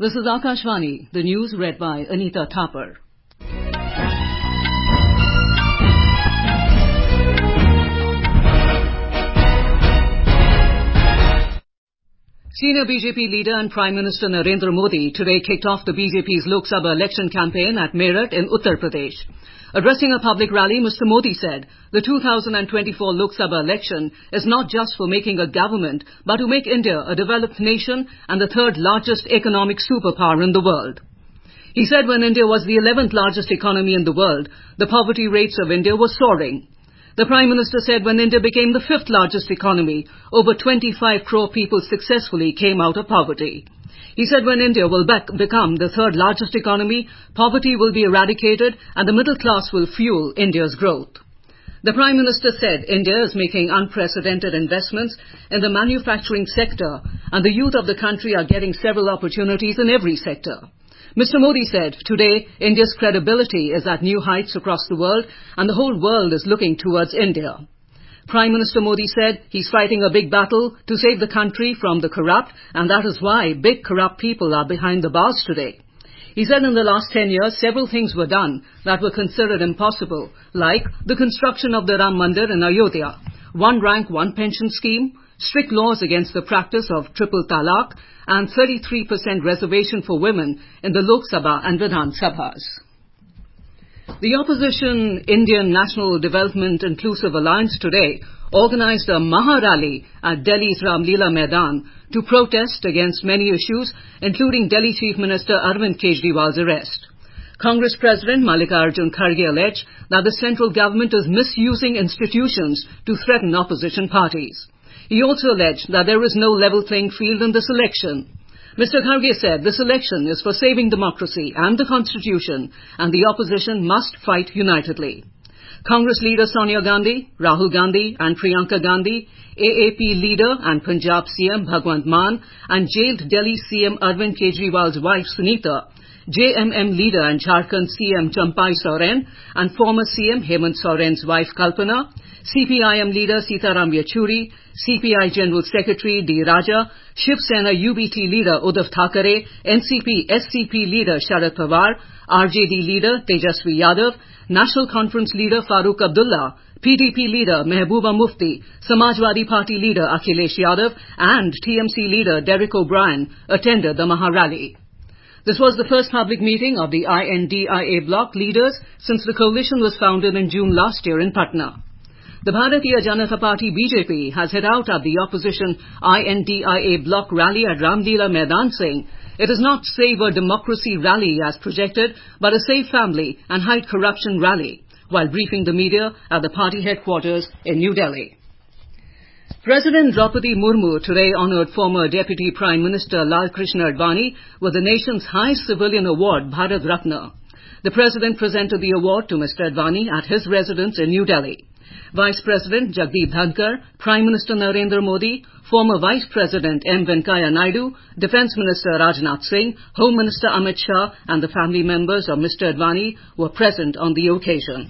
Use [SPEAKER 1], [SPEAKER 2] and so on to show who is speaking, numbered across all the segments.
[SPEAKER 1] This is Akashvani, the news read by Anita Thapar. Senior BJP leader and Prime Minister Narendra Modi today kicked off the BJP's Lok Sabha election campaign at Meerut in Uttar Pradesh. Addressing a public rally, Mr. Modi said, the 2024 Lok Sabha election is not just for making a government, but to make India a developed nation and the third largest economic superpower in the world. He said when India was the 11th largest economy in the world, the poverty rates of India were soaring. The Prime Minister said when India became the 5th largest economy, over 25 crore people successfully came out of poverty. He said when India will become the 3rd largest economy, poverty will be eradicated and the middle class will fuel India's growth. The Prime Minister said India is making unprecedented investments in the manufacturing sector and the youth of the country are getting several opportunities in every sector. Mr. Modi said, today, India's credibility is at new heights across the world and the whole world is looking towards India. Prime Minister Modi said he's fighting a big battle to save the country from the corrupt and that is why big corrupt people are behind the bars today. He said in the last 10 years, several things were done that were considered impossible, like the construction of the Ram Mandir in Ayodhya, one rank, one pension scheme, strict laws against the practice of triple talaq, and 33% reservation for women in the Lok Sabha and Vidhan Sabhas. The opposition Indian National Development Inclusive Alliance today organized a Maha Rally at Delhi's Ramlila Maidan to protest against many issues, including Delhi Chief Minister Arvind Kejriwal's arrest. Congress President Mallikarjun Kharge alleged that the central government is misusing institutions to threaten opposition parties. He also alleged that there is no level playing field in this election. Mr. Kharge said this election is for saving democracy and the constitution and the opposition must fight unitedly. Congress leader Sonia Gandhi, Rahul Gandhi and Priyanka Gandhi, AAP leader and Punjab CM Bhagwant Mann and jailed Delhi CM Arvind Kejriwal's wife Sunita, JMM leader and Jharkhand CM Champai Soren and former CM Hemant Soren's wife Kalpana, CPIM leader Sitaram Yechuri, CPI General Secretary D. Raja, Shiv Sena UBT leader Uddhav Thackeray, NCP SCP leader Sharad Pawar, RJD leader Tejasvi Yadav, National Conference leader Farooq Abdullah, PDP leader Mehbooba Mufti, Samajwadi Party leader Akhilesh Yadav and TMC leader Derek O'Brien attended the Maha Rally. This was the first public meeting of the INDIA bloc leaders since the coalition was founded in June last year in Patna. The Bharatiya Janata Party BJP has hit out at the opposition INDIA bloc rally at Ramlila Maidan saying it is not Save a Democracy rally as projected but a Save Family and Hide Corruption rally while briefing the media at the party headquarters in New Delhi. President Draupadi Murmu today honoured former Deputy Prime Minister Lal Krishna Advani with the nation's highest civilian award, Bharat Ratna. The President presented the award to Mr. Advani at his residence in New Delhi. Vice President Jagdeep Dhankar, Prime Minister Narendra Modi, former Vice President M. Venkaiah Naidu, Defence Minister Rajnath Singh, Home Minister Amit Shah and the family members of Mr. Advani were present on the occasion.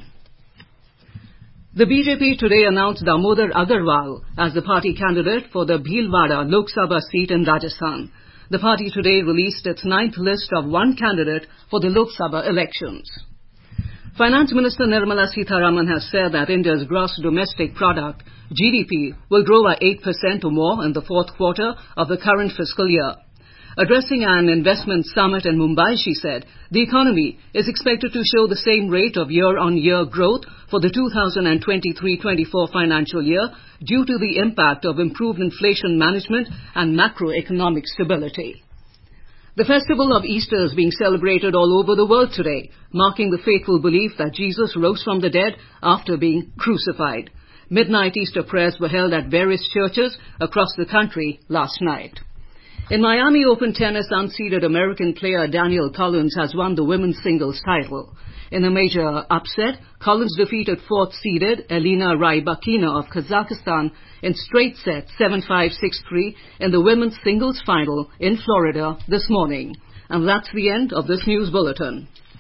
[SPEAKER 1] The BJP today announced Damodar Agarwal as the party candidate for the Bhilwara Lok Sabha seat in Rajasthan. The party today released its 9th list of one candidate for the Lok Sabha elections. Finance Minister Nirmala Sitharaman has said that India's gross domestic product, GDP, will grow by 8% or more in the 4th quarter of the current fiscal year. Addressing an investment summit in Mumbai, she said, the economy is expected to show the same rate of year-on-year growth for the 2023-24 financial year due to the impact of improved inflation management and macroeconomic stability. The festival of Easter is being celebrated all over the world today, marking the faithful belief that Jesus rose from the dead after being crucified. Midnight Easter prayers were held at various churches across the country last night. In Miami Open tennis, unseeded American player Danielle Collins has won the women's singles title. In a major upset, Collins defeated 4th-seeded Elena Rybakina of Kazakhstan in straight sets 7-5, 6-3 in the women's singles final in Florida this morning. And that's the end of this news bulletin.